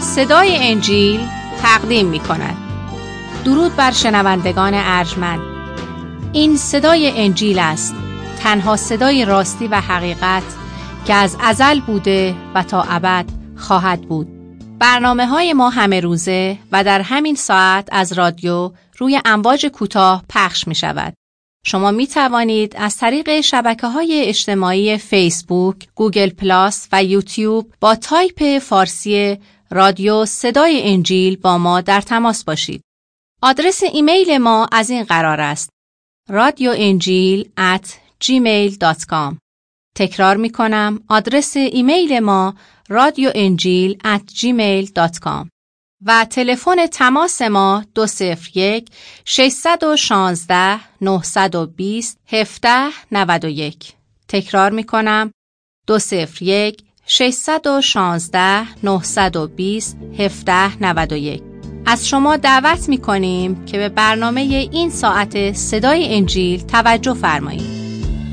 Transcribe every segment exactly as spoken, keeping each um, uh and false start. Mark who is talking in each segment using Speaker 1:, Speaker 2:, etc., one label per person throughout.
Speaker 1: صدای انجیل تقدیم می کند. درود بر شنوندگان ارجمند. این صدای انجیل است، تنها صدای راستی و حقیقت که از ازل بوده و تا ابد خواهد بود. برنامه های ما همه روزه و در همین ساعت از رادیو روی امواج کوتاه پخش می شود. شما می توانید از طریق شبکه‌های اجتماعی فیسبوک، گوگل پلاس و یوتیوب با تایپ فارسی رادیو صدای انجیل با ما در تماس باشید. آدرس ایمیل ما از این قرار است: رادیو انجیل ات جیمیل دات کام. تکرار می کنم، آدرس ایمیل ما رادیو انجیل ات جیمیل دات کام و تلفن تماس ما دو صفر یک ششصد و شانزده نهصد و بیست هفده نود و یک. تکرار می کنم، دو صفر یک ششصد و شانزده نهصد و بیست هفده نود و یک. از شما دعوت می کنیم که به برنامه این ساعت صدای انجیل توجه فرمایید.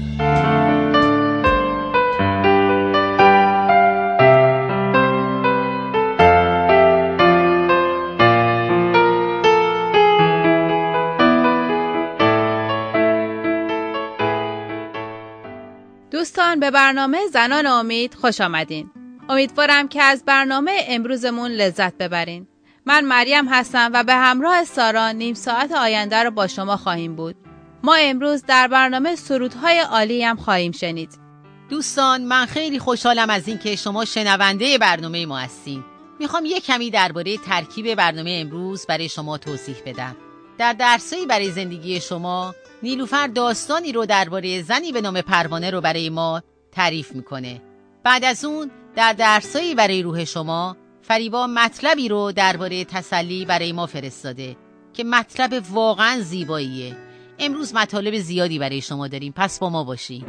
Speaker 2: دوستان، به برنامه زنان امید خوش آمدین. امیدوارم که از برنامه امروزمون لذت ببرین. من مریم هستم و به همراه سارا نیم ساعت آینده رو با شما خواهیم بود. ما امروز در برنامه سرودهای عالی هم خواهیم شنید.
Speaker 3: دوستان، من خیلی خوشحالم از این که شما شنونده برنامه ما هستین. میخوام یک کمی درباره ترکیب برنامه امروز برای شما توضیح بدم. در درسایی برای زندگی شما، نیلوفر داستانی رو درباره زنی به نام پروانه رو برای ما تعریف میکنه. بعد از اون در درسایی برای روح شما، فریبا مطلبی رو درباره تسلی برای ما فرستاده که مطلب واقعا زیباییه. امروز مطالب زیادی برای شما داریم، پس با ما باشین.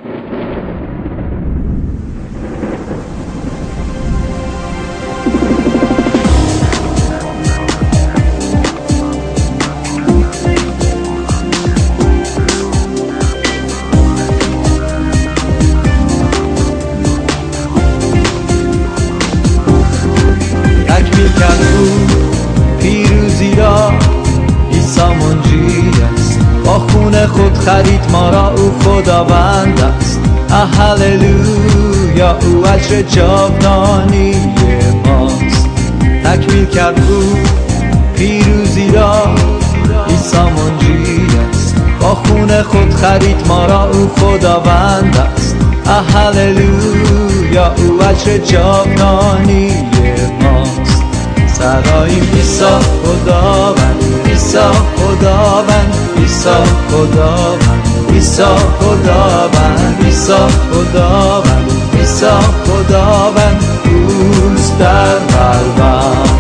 Speaker 4: پیروزی را عیسی منجی است، با خون خود خرید ما را، او خداوند است. هللویا، او اجر جاودانی ماست. تکمیل کرد او پیروزی را عیسی منجی است، با خون خود خرید ما را، او خداوند است. هللویا، او اجر جاودانی ماست. سراییم عیسی خداوند، عیسی خداوند، عیسی خداوند، عیسی خداوند، عیسی خداوند، عیسی خداوند، اوست در قلبم.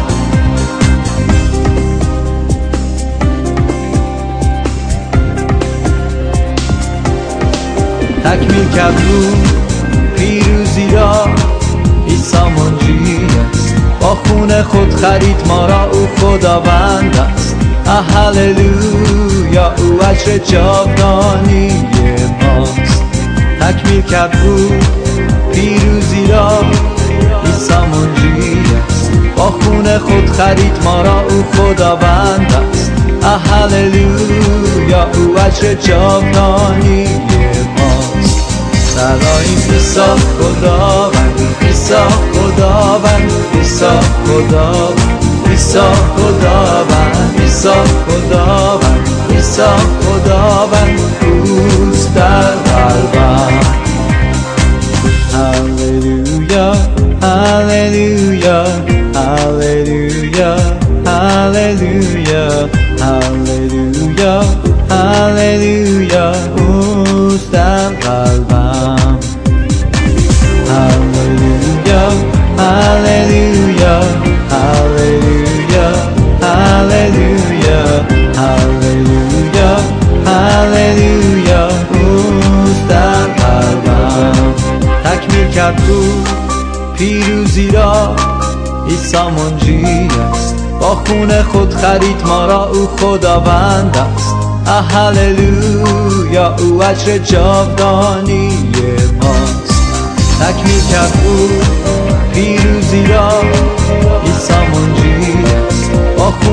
Speaker 4: تکمیل کرد او پیروزی را عیسی منجی است، با خون خود خرید ما را، او خداوند است. هللویا، او اجر جاودانی ماست. تکمیل کرد او پیروزی را عیسی منجی است، با خون خود خرید ما را، او خداوند است. هللویا، او اجر جاودانی ماست. سراییم عیسی خداوند، عیسی خداوند، عیسی خداوند، عیسی خداوند، عیسی خداوند، عیسی خداوند، اوست در قلبم. هللویا، هللویا، هللویا، هللویا، هللویا، هللویا، اوست در قلبم. هللویا، هللویا، هللویا، هللویا، هللویا، هللویا، اوست در قلبم. تکمیل کرد او پیروزی را عیسی منجی است، با خون خود خرید ما را، او خداوند است. هللویا، او اجر جاودانی ماست. تکمیل کرد او پیروزی را عیسی منجی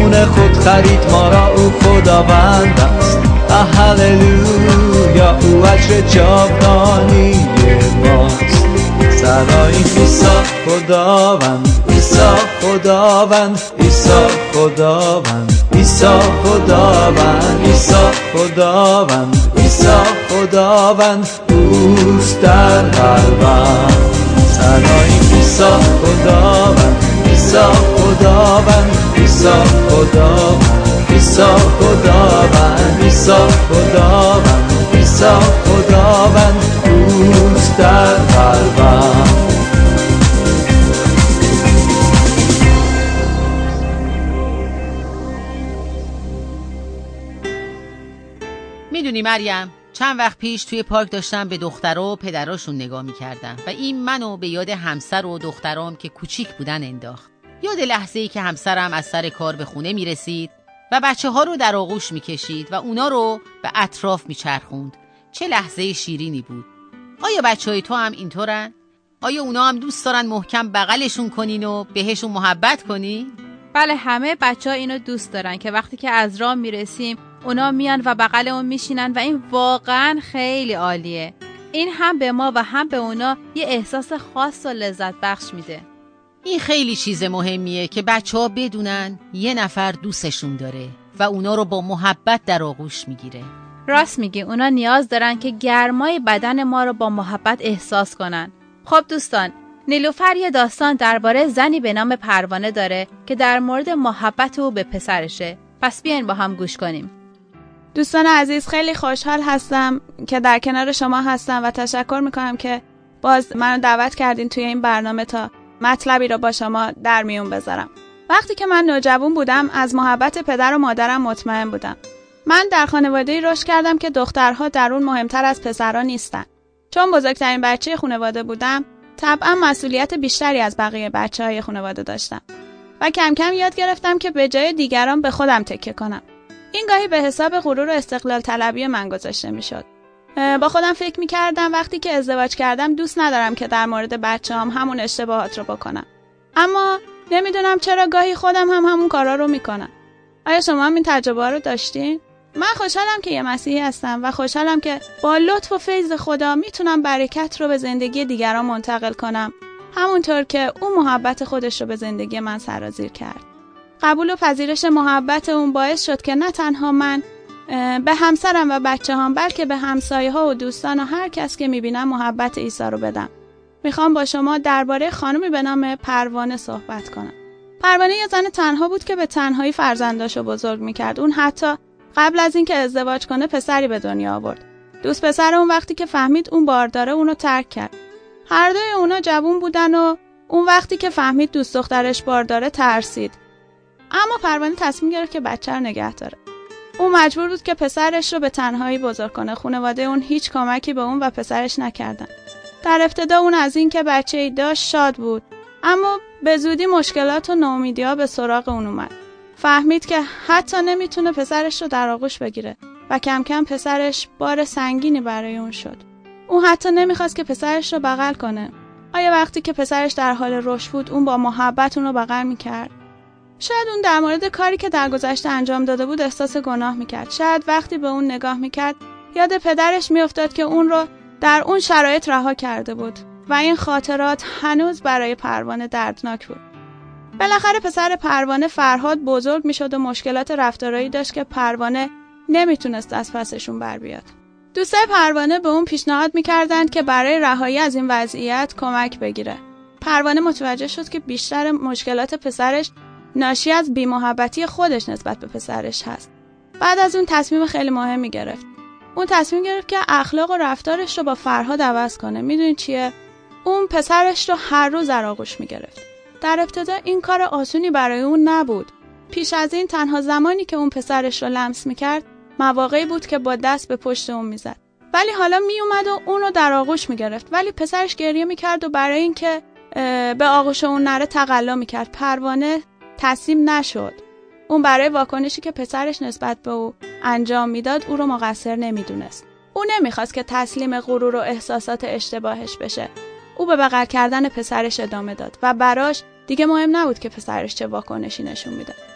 Speaker 4: خون خود خرید ما را، او خداوند است. هللویا، او اجر جاودانی ماست. سراییم عیسی خداوند، عیسی خداوند، عیسی خداوند، عیسی خداوند، عیسی خداوند، عیسی خداوند، اوست در قلبم. سراییم عیسی خداوند، عیسی خداوند، عیسی خداوند، عیسی خداوند، عیسی خداوند، عیسی خداوند، اوست در قلبم.
Speaker 3: میدونی مریم، چند وقت پیش توی پارک داشتم به دخترها و پدراشون نگاه میکردم و این منو به یاد همسر و دخترام که کوچیک بودن انداخت. یاد لحظه‌ای که همسرم از سر کار به خونه میرسید و بچه ها رو در آغوش میکشید و اونا رو به اطراف میچرخوند. چه لحظه شیرینی بود. آیا بچه های تو هم اینطورن؟ آیا اونا هم دوست دارن محکم بغلشون کنین و بهشون محبت کنی؟
Speaker 2: بله، همه بچه ها اینو دوست دارن که وقتی که از راه میرسیم اونا میان و بغل اون میشینن و این واقعا خیلی عالیه. این هم به ما و هم به اونا یه احساس خاص و لذت بخش میده.
Speaker 3: این خیلی چیز مهمیه که بچه ها بدونن یه نفر دوستشون داره و اونا رو با محبت در آغوش میگیره.
Speaker 2: راست میگی، اونا نیاز دارن که گرمای بدن ما رو با محبت احساس کنن. خب دوستان، نیلوفر یه داستان درباره زنی به نام پروانه داره که در مورد محبت او به پسرشه. پس بیاین با هم گوش کنیم.
Speaker 5: دوستان عزیز، خیلی خوشحال هستم که در کنار شما هستم و تشکر میکنم که باز منو دعوت کردین توی این برنامه تا مطلبی رو با شما در میون بذارم. وقتی که من نوجوان بودم از محبت پدر و مادرم مطمئن بودم. من در خانواده‌ای رشد کردم که دخترها در اون مهمتر از پسرها نیستن. چون بزرگترین بچه خانواده بودم، طبعا مسئولیت بیشتری از بقیه بچه‌های خانواده داشتم و کم کم یاد گرفتم که به جای دیگران به خودم تکیه کنم. این گاهی به حساب غرور و استقلال طلبی من گذاشته میشد. با خودم فکر میکردم وقتی که ازدواج کردم دوست ندارم که در مورد بچه‌هام همون اشتباهات رو بکنم. اما نمیدونم چرا گاهی خودم هم همون کارا رو میکنم. آیا شما هم این تجربه رو داشتین؟ من خوشحالم که یه مسیحی هستم و خوشحالم که با لطف و فیض خدا میتونم برکت رو به زندگی دیگران منتقل کنم، همونطور که اون محبت خودش رو به زندگی من سرازیر کرد. قبول و پذیرش محبت اون باعث شد که نه تنها من به همسرم و بچه هم بلکه به همسایه ها و دوستان و هر کس که میبینم محبت عیسی رو بدم. میخوام با شما درباره خانمی به نام پروانه صحبت کنم. پروانه یه زن تنها بود که به تنهایی فرزنداشو بزرگ میکرد. اون حتی قبل از اینکه ازدواج کنه پسری به دنیا آورد. دوست پسر اون وقتی که فهمید اون بارداره اونو ترک کرد. هر دوی اونا جوون بودن و اون وقتی که فهمید دوست دخترش بارداره ترسید. اما پروانه تصمیم گرفت که بچه رو نگه داره. اون مجبور بود که پسرش رو به تنهایی بزرگ کنه. خانواده اون هیچ کمکی به اون و پسرش نکردن. در ابتدا اون از این که بچه‌ای داشت شاد بود، اما به زودی مشکلات و ناامیدی‌ها به سراغ اون اومد. فهمید که حتی نمیتونه پسرش رو در آغوش بگیره و کم کم پسرش بار سنگینی برای اون شد. اون حتی نمیخواست که پسرش رو بغل کنه. آیا وقتی که پسرش در حال رشد بود اون با محبت اون رو بغل میکرد؟ شاید اون در مورد کاری که در گذشته انجام داده بود احساس گناه میکرد. شاید وقتی به اون نگاه میکرد یاد پدرش میافتاد که اون رو در اون شرایط رها کرده بود و این خاطرات هنوز برای پروانه دردناک بود. بالاخره پسر پروانه فرهاد بزرگ میشد و مشکلات رفتارایی داشت که پروانه نمیتونست از پسشون بر بیاد. دوستای پروانه به اون پیشنهاد میکردند که برای رهایی از این وضعیت کمک بگیره. پروانه متوجه شد که بیشتر مشکلات پسرش ناشی از بی‌محبتی خودش نسبت به پسرش هست. بعد از اون تصمیم خیلی مهمی گرفت. اون تصمیم گرفت که اخلاق و رفتارش رو با فرهاد عوض کنه. میدونید چیه؟ اون پسرش رو هر روز در آغوش میگرفت. در ابتدا این کار آسونی برای اون نبود. پیش از این تنها زمانی که اون پسرش رو لمس میکرد مواقعی بود که با دست به پشت اون میزد. ولی حالا میومد و اون رو در آغوش میگرفت. ولی پسرش گریه میکرد و برای اینکه به آغوش اون نره تقلا میکرد. پروانه تسلیم نشد. اون برای واکنشی که پسرش نسبت به او انجام میداد او رو مقصر نمیدونست. او نمیخواست که تسلیم غرور و احساسات اشتباهش بشه. او به بغل کردن پسرش ادامه داد و براش دیگه مهم نبود که پسرش چه واکنشی نشون میده.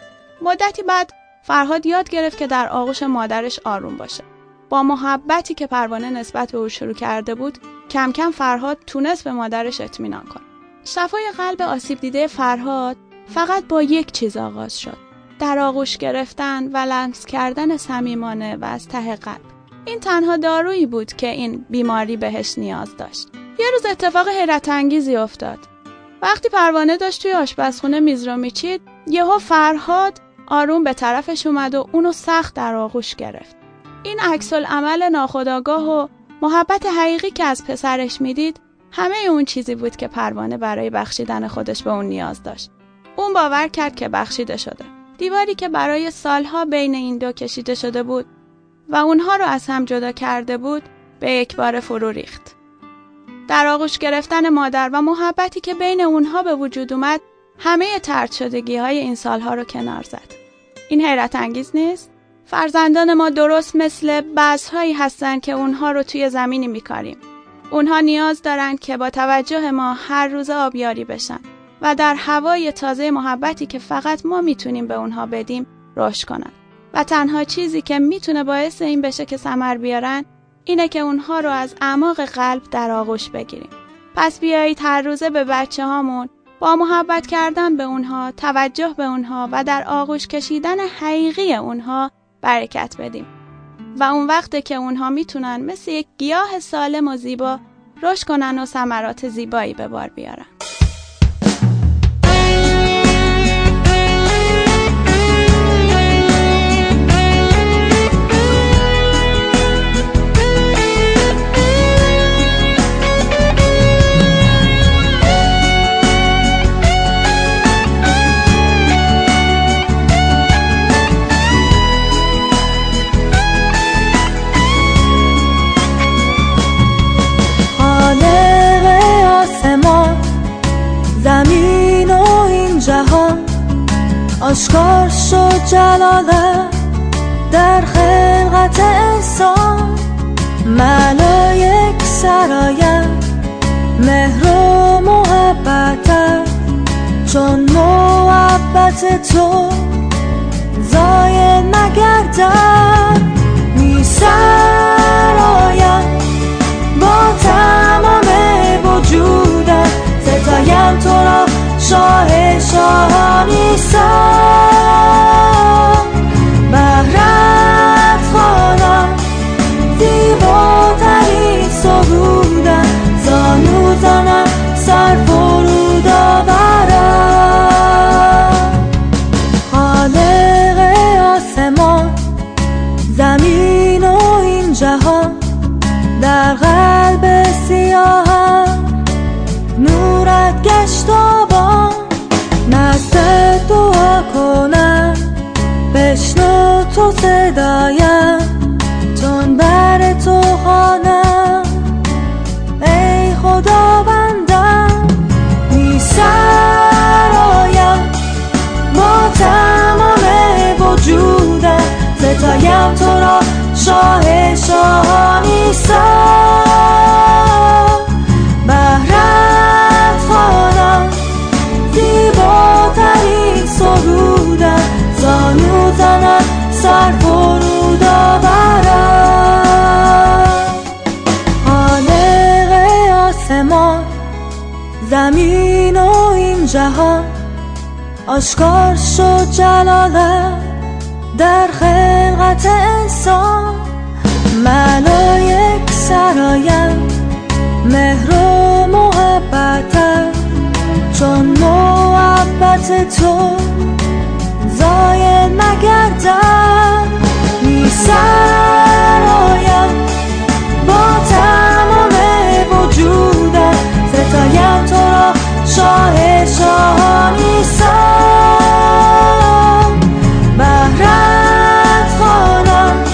Speaker 5: مدتی بعد فرهاد یاد گرفت که در آغوش مادرش آروم باشه. با محبتی که پروانه نسبت به او شروع کرده بود، کم کم فرهاد تونست به مادرش اطمینان کنه. شفای قلب آسیب دیده فرهاد فقط با یک چیز آغاز شد: در آغوش گرفتن و لمس کردن صمیمانه و از ته قلب. این تنها دارویی بود که این بیماری بهش نیاز داشت. یه روز اتفاق حیرت انگیزی افتاد. وقتی پروانه داشت توی آشپزخونه میز رو میچید، یهو فرهاد آروم به طرفش اومد و اونو سخت در آغوش گرفت. این عکس العمل ناخودآگاه و محبت حقیقی که از پسرش میدید، همه اون چیزی بود که پروانه برای بخشیدن خودش به اون نیاز داشت. اون باور کرد که بخشیده شده. دیواری که برای سالها بین این دو کشیده شده بود و اونها رو از هم جدا کرده بود، به یک بار فرو ریخت. در آغوش گرفتن مادر و محبتی که بین اونها به وجود اومد، همه طرد شدگی های این سالها رو کنار زد. این حیرت انگیز نیست؟ فرزندان ما درست مثل بذرهایی هستن که اونها رو توی زمینی میکاریم. اونها نیاز دارن که با توجه ما هر روز آبیاری بشن و در هوای تازه محبتی که فقط ما میتونیم به اونها بدیم رشد کنن. و تنها چیزی که میتونه باعث این بشه که ثمر بیارن، اینه که اونها رو از اعماق قلب در آغوش بگیریم. پس بیایید هر روزه به بچه هامون با محبت کردن به اونها، توجه به اونها و در آغوش کشیدن حقیقی اونها برکت بدیم. و اون وقته که اونها میتونن مثل یک گیاه سالم و زیبا رشد کنن و ثمرات زیبایی به بار بیارن.
Speaker 6: زمین و این جهان آشکار شد جلالت در خلقت انسان. ملائک سرایم مهر و محبت، چون محبت تو زایل نگردد. می سرایم با تمام وجودم، ستایم تو را شاه شاهان عیسی. بهرت خوانم زیباترین سرودم، زانو زنم سر فرود آورم. خالق آسمان زمین و این جهان، در قلب سیاهم نورت گشت آبان. نزد دعا کنم بشنو تو صدایم، چون بر تو خوانم ای خداوندم. می سرایم با تمام وجودم، ستایم تو را شاه شاهان عیسی. بهرت خوانم زیباترین سرودم، زانو زنم سر فرود آورم. خالق آسمان زمین و این جهان، آشکار شد جلالت در خلقت انسان. ملائک سرایم مهر و محبت، چون محبت تو زایل نگردد. می سرایم با تمام وجودم، ستایم تو را شاه شاهان عیسی. بهرت خوانم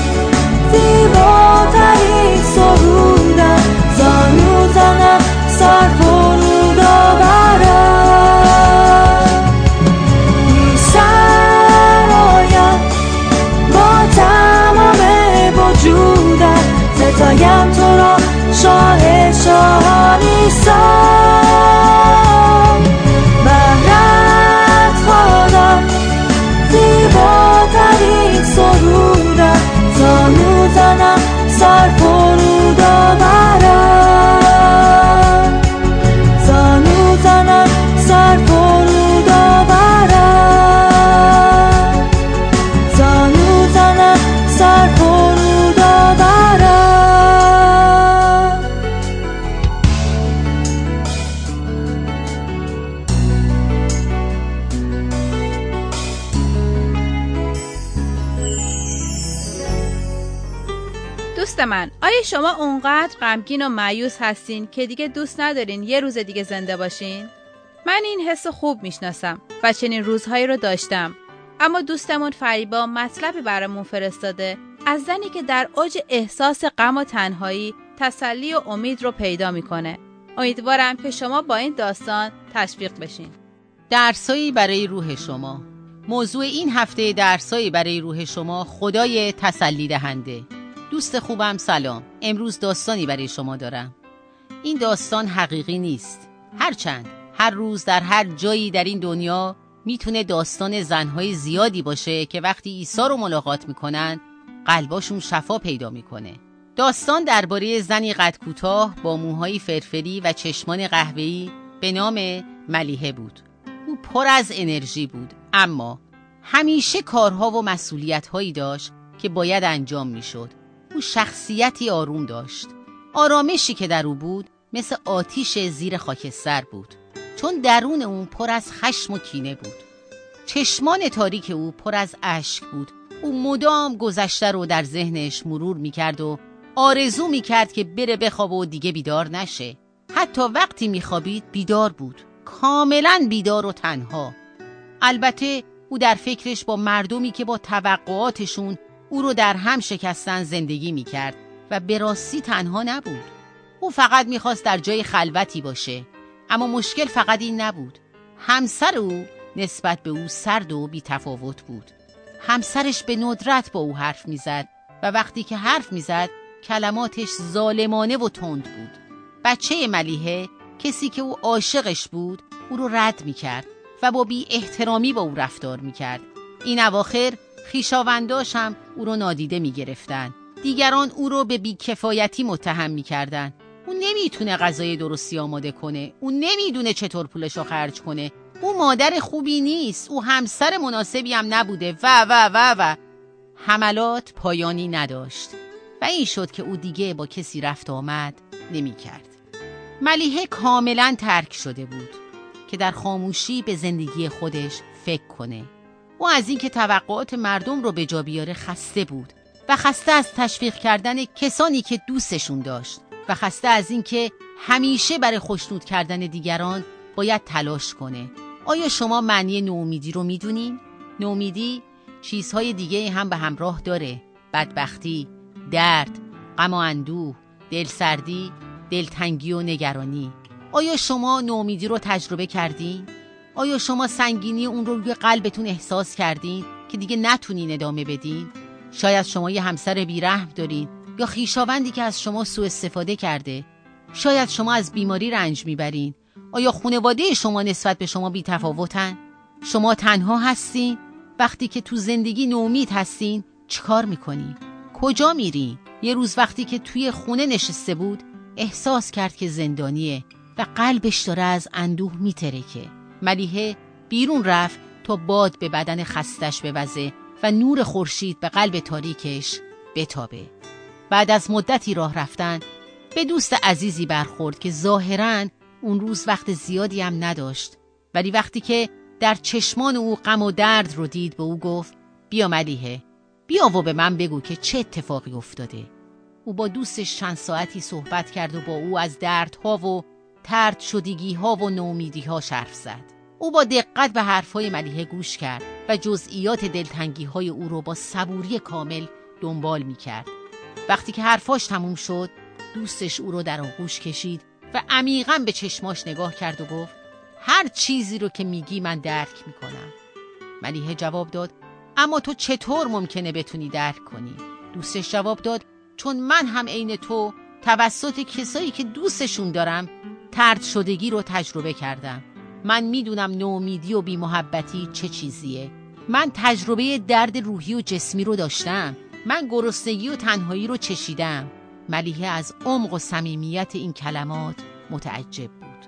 Speaker 6: زیباترین سرودم، زانو زنم سر فرود آورم.
Speaker 2: دوست من، آیا شما اونقدر غمگین و مایوس هستین که دیگه دوست ندارین یه روز دیگه زنده باشین؟ من این حس خوب میشناسم و چنین روزهایی رو داشتم. اما دوستمون فریبا مطلبی برامون فرستاده از زنی که در اوج احساس غم و تنهایی تسلی و امید رو پیدا میکنه. امیدوارم که شما با این داستان تشویق بشین.
Speaker 3: درسایی برای روح شما. موضوع این هفته درسایی برای روح شما خدای تسلی دهنده. دوست خوبم سلام. امروز داستانی برای شما دارم. این داستان حقیقی نیست. هرچند هر روز در هر جایی در این دنیا میتونه داستان زنهای زیادی باشه که وقتی عیسی رو ملاقات میکنن قلباشون شفا پیدا میکنه. داستان درباره زنی قد کوتاه با موهای فرفری و چشمان قهوه‌ای به نام ملیحه بود. او پر از انرژی بود، اما همیشه کارها و مسئولیت‌هایی داشت که باید انجام میشد. او شخصیتی آروم داشت. آرامشی که در او بود مثل آتیش زیر خاکستر بود، چون درون اون پر از خشم و کینه بود. چشمان تاریک او پر از اشک بود. او مدام گذشته رو در ذهنش مرور میکرد و آرزو میکرد که بره بخوابه و دیگه بیدار نشه. حتی وقتی میخوابید بیدار بود، کاملا بیدار و تنها. البته او در فکرش با مردمی که با توقعاتشون او رو در هم شکستن زندگی میکرد و به راستی تنها نبود. او فقط میخواست در جای خلوتی باشه، اما مشکل فقط این نبود. همسر او نسبت به او سرد و بی‌تفاوت بود. همسرش به ندرت با او حرف میزد و وقتی که حرف میزد کلماتش ظالمانه و تند بود. بچه ملیحه، کسی که او عاشقش بود، او رو رد میکرد و با بی احترامی با او رفتار میکرد. این اواخر خویشاونداش هم او رو نادیده میگرفتن. دیگران او رو به بیکفایتی متهم میکردن. او نمیتونه غذای درستی آماده کنه. او نمیدونه چطور پولش رو خرج کنه. او مادر خوبی نیست. او همسر مناسبی هم نبوده و و و و حملات پایانی نداشت و این شد که او دیگه با کسی رفت آمد نمیکرد. ملیحه کاملا ترک شده بود که در خاموشی به زندگی خودش فکر کنه. او از این که توقعات مردم رو به جا بیاره خسته بود و خسته از تشویق کردن کسانی که دوستشون داشت و خسته از این که همیشه برای خوشنود کردن دیگران باید تلاش کنه. آیا شما معنی نومیدی رو میدونین؟ نومیدی چیزهای دیگه هم به همراه داره: بدبختی، درد، غم و اندوه، دلسردی، دلتنگی و نگرانی. آیا شما نومیدی رو تجربه کردین؟ آیا شما سنگینی اون رو روی قلبتون احساس کردین که دیگه نتونین ادامه بدین؟ شاید شما یه همسر بیرحم دارین یا خویشاوندی که از شما سوء استفاده کرده. شاید شما از بیماری رنج میبرین. آیا خانواده شما نسبت به شما بی تفاوتن؟ شما تنها هستین؟ وقتی که تو زندگی نومید هستین چیکار میکنین؟ کجا میرین؟ یه روز وقتی که توی خونه نشسته بود احساس کرد که زندانیه و قلبش داره از اندوه میترکه. ملیحه بیرون رفت تا باد به بدن خستش بوزه و نور خورشید به قلب تاریکش بتابه. بعد از مدتی راه رفتن به دوست عزیزی برخورد که ظاهراً اون روز وقت زیادی هم نداشت، ولی وقتی که در چشمان او غم و درد رو دید به او گفت: بیا ملیحه، بیا و به من بگو که چه اتفاقی افتاده. او با دوستش چند ساعتی صحبت کرد و با او از دردها و طرد شدگی‌ها و نومیدی‌هاش حرف زد. او با دقت به حرفهای ملیحه گوش کرد و جزئیات دلتنگی‌های او رو با صبوری کامل دنبال می‌کرد. وقتی که حرفاش تموم شد، دوستش او رو در آغوش کشید و عمیقاً به چشماش نگاه کرد و گفت: هر چیزی رو که میگی من درک میکنم. ملیحه جواب داد: اما تو چطور ممکنه بتونی درک کنی؟ دوستش جواب داد: چون من هم عین تو توسط کسایی که دوستشون دارم طرد شدگی رو تجربه کردم. من میدونم نومیدی و بی‌محبتی چه چیزیه. من تجربه درد روحی و جسمی رو داشتم. من گرسنگی و تنهایی رو چشیدم. ملیحه از عمق و صمیمیت این کلمات متعجب بود.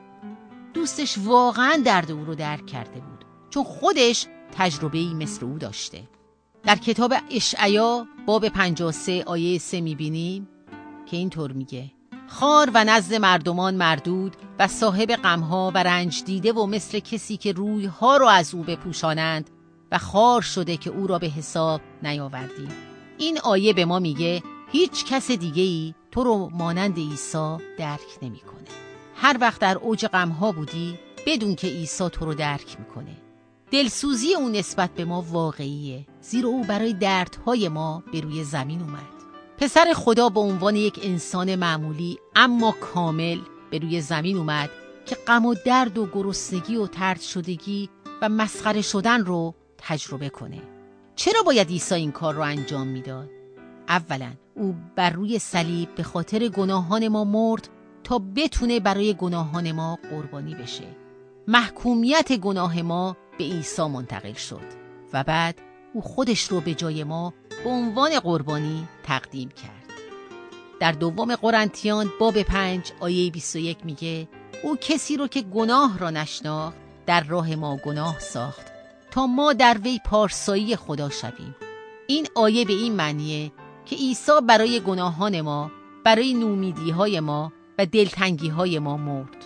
Speaker 3: دوستش واقعا درد او رو درک کرده بود، چون خودش تجربه‌ای مثل او داشته. در کتاب اشعیا باب پنجاه و سه آیه سه میبینیم که اینطور میگه: خار و نزد مردمان مردود و صاحب غمها و رنج دیده و مثل کسی که رویها رو از او بپوشانند و خار شده که او را به حساب نیاوردیم. این آیه به ما میگه هیچ کس دیگه‌ای تو رو مانند عیسی درک نمی‌کنه. هر وقت در اوج غم‌ها بودی، بدون که عیسی تو رو درک می‌کنه. دلسوزی اون نسبت به ما واقعیه، زیرا او برای دردهای ما به روی زمین اومد. پسر خدا به عنوان یک انسان معمولی اما کامل به روی زمین اومد که غم و درد و گرسنگی و طرد شدگی و مسخره شدن رو تجربه کنه. چرا باید عیسی این کار رو انجام میداد؟ اولا او بر روی صلیب به خاطر گناهان ما مرد تا بتونه برای گناهان ما قربانی بشه. محکومیت گناه ما به عیسی منتقل شد و بعد او خودش رو به جای ما به عنوان قربانی تقدیم کرد. در دوم قرنتیان باب پنج آیه بیست و یک میگه او کسی رو که گناه را نشناخت در راه ما گناه ساخت تا ما در وی پارسایی خدا شویم. این آیه به این معنیه که عیسی برای گناهان ما، برای نومیدی‌های ما و دلتنگی‌های ما مرد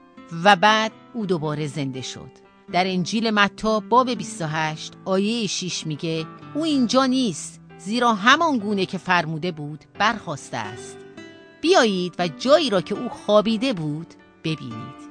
Speaker 3: و بعد او دوباره زنده شد. در انجیل متی باب بیست و هشت آیه شش میگه او اینجا نیست، زیرا همان گونه که فرموده بود برخاسته است. بیایید و جایی را که او خوابیده بود ببینید.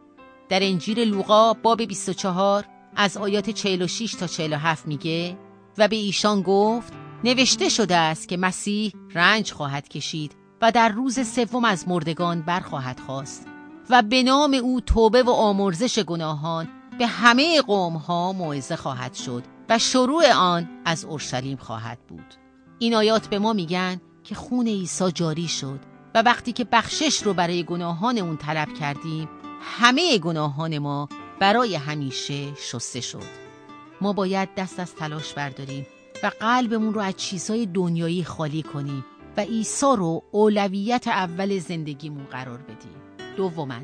Speaker 3: در انجیل لوقا باب بیست و چهار از آیات چهل و شش تا چهل و هفت میگه و به ایشان گفت نوشته شده است که مسیح رنج خواهد کشید و در روز سوم از مردگان برخواهد خاست و به نام او توبه و آمرزش گناهان به همه قوم‌ها موعظه خواهد شد و شروع آن از اورشلیم خواهد بود. این آیات به ما میگن که خون عیسی جاری شد و وقتی که بخشش رو برای گناهان اون طلب کردیم، همه گناهان ما برای همیشه شسته شد. ما باید دست از تلاش برداریم و قلبمون رو از چیزهای دنیایی خالی کنیم و عیسی رو اولویت اول زندگیمون قرار بدیم. دوماً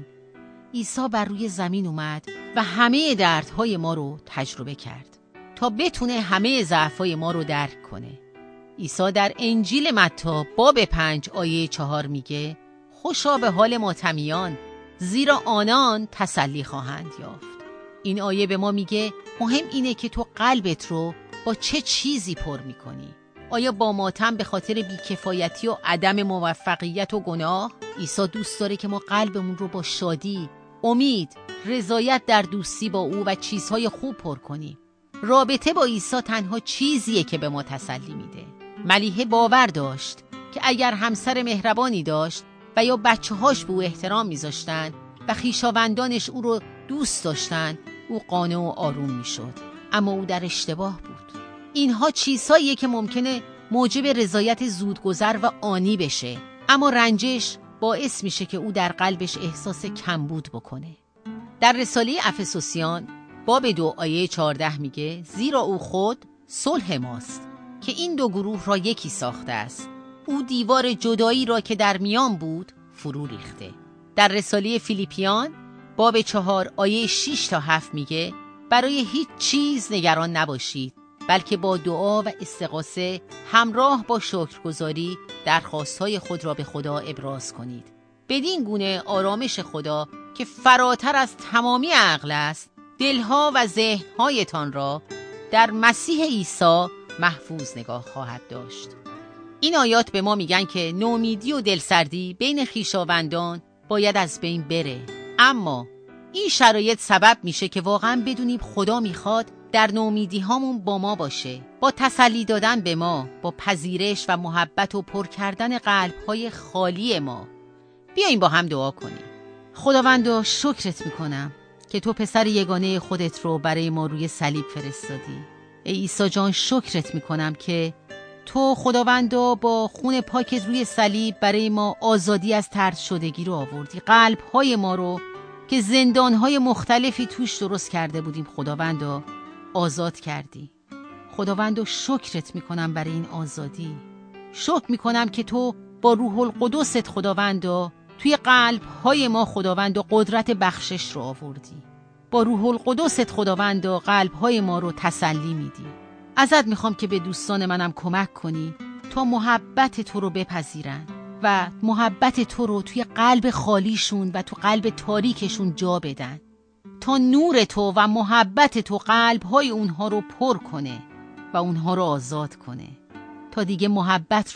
Speaker 3: عیسی بر روی زمین اومد و همه دردهای ما رو تجربه کرد تا بتونه همه ضعف‌های ما رو درک کنه. عیسی در انجیل متی باب پنج آیه چهار میگه خوشا به حال ماتمیان، زیرا آنان تسلی خواهند یافت. این آیه به ما میگه مهم اینه که تو قلبت رو با چه چیزی پر میکنی. آیا با ماتم به خاطر بیکفایتی و عدم موفقیت و گناه؟ عیسی دوست داره که ما قلبمون رو با شادی، امید، رضایت در دوستی با او و چیزهای خوب پر کنیم. رابطه با عیسی تنها چیزیه که به ما تسلی میده. ملیحه باور داشت که اگر همسر مهربانی داشت و یا بچه‌هاش به او احترام میذاشتن و خویشاوندانش او رو دوست داشتن، او قانع و آروم میشد. اما او در اشتباه بود. اینها چیزهاییه که ممکنه موجب رضایت زودگذر و آنی بشه، اما رنجش باعث میشه که او در قلبش احساس کمبود بکنه. در رساله افسوسیان باب دو آیه چهارده میگه زیرا او خود صلح ماست که این دو گروه را یکی ساخته است. او دیوار جدایی را که در میان بود فرو ریخته. در رساله فیلیپیان باب چهار آیه شش تا هفت میگه برای هیچ چیز نگران نباشید، بلکه با دعا و استغاثه همراه با شکرگزاری درخواستهای خود را به خدا ابراز کنید. بدین گونه آرامش خدا که فراتر از تمامی عقل است، دلها و ذهنهایتان را در مسیح عیسی محفوظ نگاه خواهد داشت. این آیات به ما میگن که نومیدی و دلسردی بین خویشاوندان باید از بین بره، اما این شرایط سبب میشه که واقعا بدونیم خدا میخواد در نومیدی هامون با ما باشه، با تسلی دادن به ما، با پذیرش و محبت و پر کردن قلب‌های خالی ما. بیاییم با هم دعا کنیم. خداوندا شکرت میکنم که تو پسر یگانه خودت رو برای ما روی صلیب فرستادی. ای عیسی جان شکرت میکنم که تو خداوندا با خون پاکت روی صلیب برای ما آزادی از طرد شدگی رو آوردی. قلب‌های ما رو که زندان‌های مختلفی توش درست کرده بودیم خداوندا آزاد کردی. خداوندو شکرت میکنم برای این آزادی. شکر میکنم که تو با روح القدست خداوندو توی قلب‌های ما خداوندو قدرت بخشش رو آوردی. با روح القدست خداوندو قلب‌های ما رو تسلی میدی. ازت میخوام که به دوستان منم کمک کنی تا محبت تو رو بپذیرن و محبت تو رو توی قلب خالیشون و تو قلب تاریکشون جا بدن، تا نور تو و محبت تو قلب‌های اونها رو پر کنه و اونها رو آزاد کنه، تا دیگه محبت رو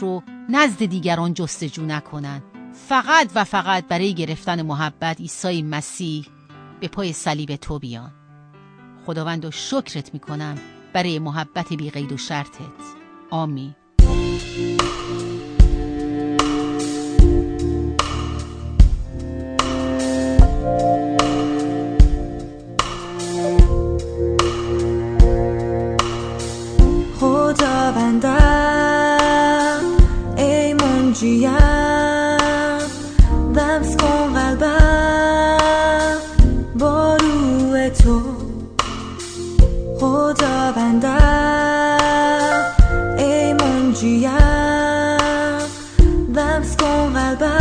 Speaker 3: نزد دیگران جستجو نکنن. فقط و فقط برای گرفتن محبت عیسی مسیح به پای صلیب تو بیان. خداوند شکرت میکنم برای محبت بی قید و شرطت. آمین.
Speaker 6: خداوندم ای منجیم لمس کن قلبم با روح تو. خداوندم ای منجیم لمس کن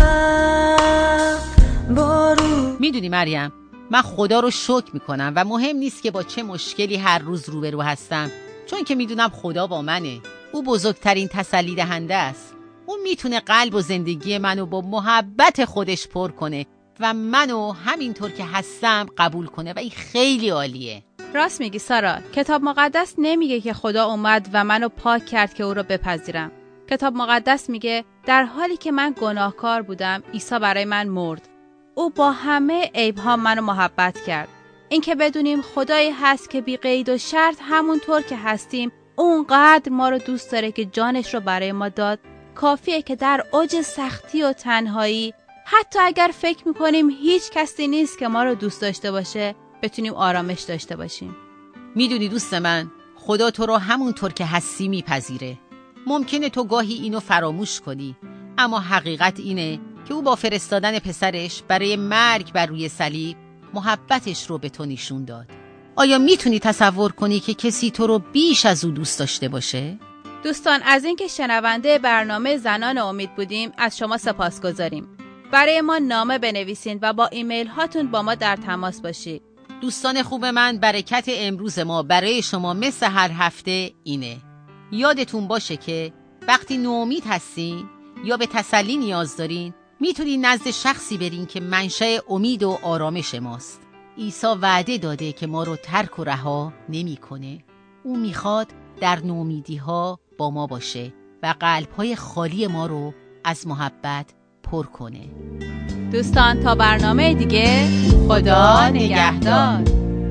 Speaker 6: قلبم با روح.
Speaker 3: میدونی مریم، من خدا رو شکر میکنم و مهم نیست که با چه مشکلی هر روز روبرو هستم، چون که میدونم خدا با منه. او بزرگترین تسلی دهنده است. او میتونه قلب و زندگی منو با محبت خودش پر کنه و منو همینطور که هستم قبول کنه و این خیلی عالیه.
Speaker 2: راست میگی سارا. کتاب مقدس نمیگه که خدا اومد و منو پاک کرد که او رو بپذیرم. کتاب مقدس میگه در حالی که من گناهکار بودم عیسی برای من مرد. او با همه عیب‌ها منو محبت کرد. این که بدونیم خدایی هست که بی قید و شرط همونطور که هستیم اونقدر ما رو دوست داره که جانش رو برای ما داد، کافیه که در اوج سختی و تنهایی، حتی اگر فکر میکنیم هیچ کسی نیست که ما رو دوست داشته باشه، بتونیم آرامش داشته باشیم.
Speaker 3: میدونی دوست من، خدا تو رو همونطور که هستی میپذیره. ممکنه تو گاهی اینو فراموش کنی، اما حقیقت اینه که او با فرستادن پسرش برای مرگ بر روی صلیب محبتش رو به تو نشون داد. آیا میتونی تصور کنی که کسی تو رو بیش از او دوست داشته باشه؟
Speaker 2: دوستان، از اینکه شنونده برنامه زنان امید بودیم از شما سپاسگزاریم. برای ما نامه بنویسین و با ایمیل هاتون با ما در تماس باشید.
Speaker 3: دوستان خوب من، برکت امروز ما برای شما مثل هر هفته اینه: یادتون باشه که وقتی ناامید هستین یا به تسلی نیاز دارین، میتونین نزد شخصی برین که منشأ امید و آرامش ماست. عیسی وعده داده که ما رو ترک و رها نمی‌کنه. او میخواد در نومیدی‌ها با ما باشه و قلب‌های خالی ما رو از محبت پر کنه.
Speaker 2: دوستان تا برنامه دیگه، خدا نگهدار.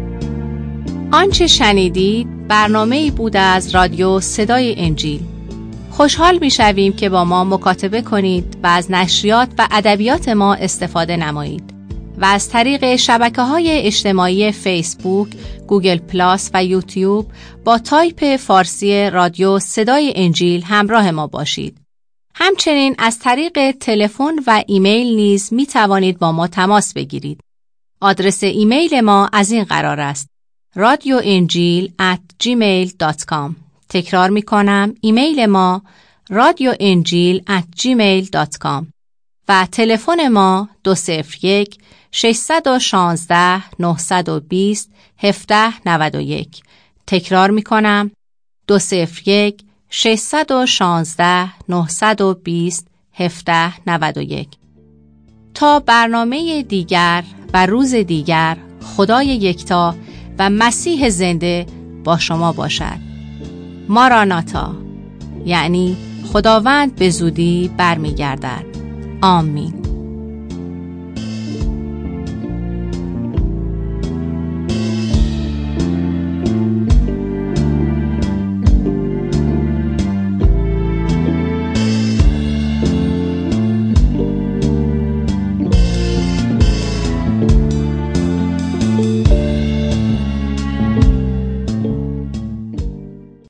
Speaker 1: آنچه شنیدید برنامه‌ای بود از رادیو صدای انجیل. خوشحال می‌شویم که با ما مکاتبه کنید و از نشریات و ادبیات ما استفاده نمایید و از طریق شبکه‌های اجتماعی فیسبوک، گوگل پلاس و یوتیوب با تایپ فارسی رادیو صدای انجیل همراه ما باشید. همچنین از طریق تلفن و ایمیل نیز می توانید با ما تماس بگیرید. آدرس ایمیل ما از این قرار است: رادیو انجیل ات جیمیل دات کام. تکرار می کنم، ایمیل ما رادیو انجیل ات جیمیل دات کام و تلفن ما دو صفر یک ششصد و شانزده نهصد و بیست هفده نود و یک. تکرار می کنم، دو صفر یک ششصد و شانزده نهصد و بیست هفده نود و یک. تا برنامه دیگر و روز دیگر، خدای یکتا و مسیح زنده با شما باشد. ماراناتا، یعنی خداوند به زودی برمیگردد. آمین.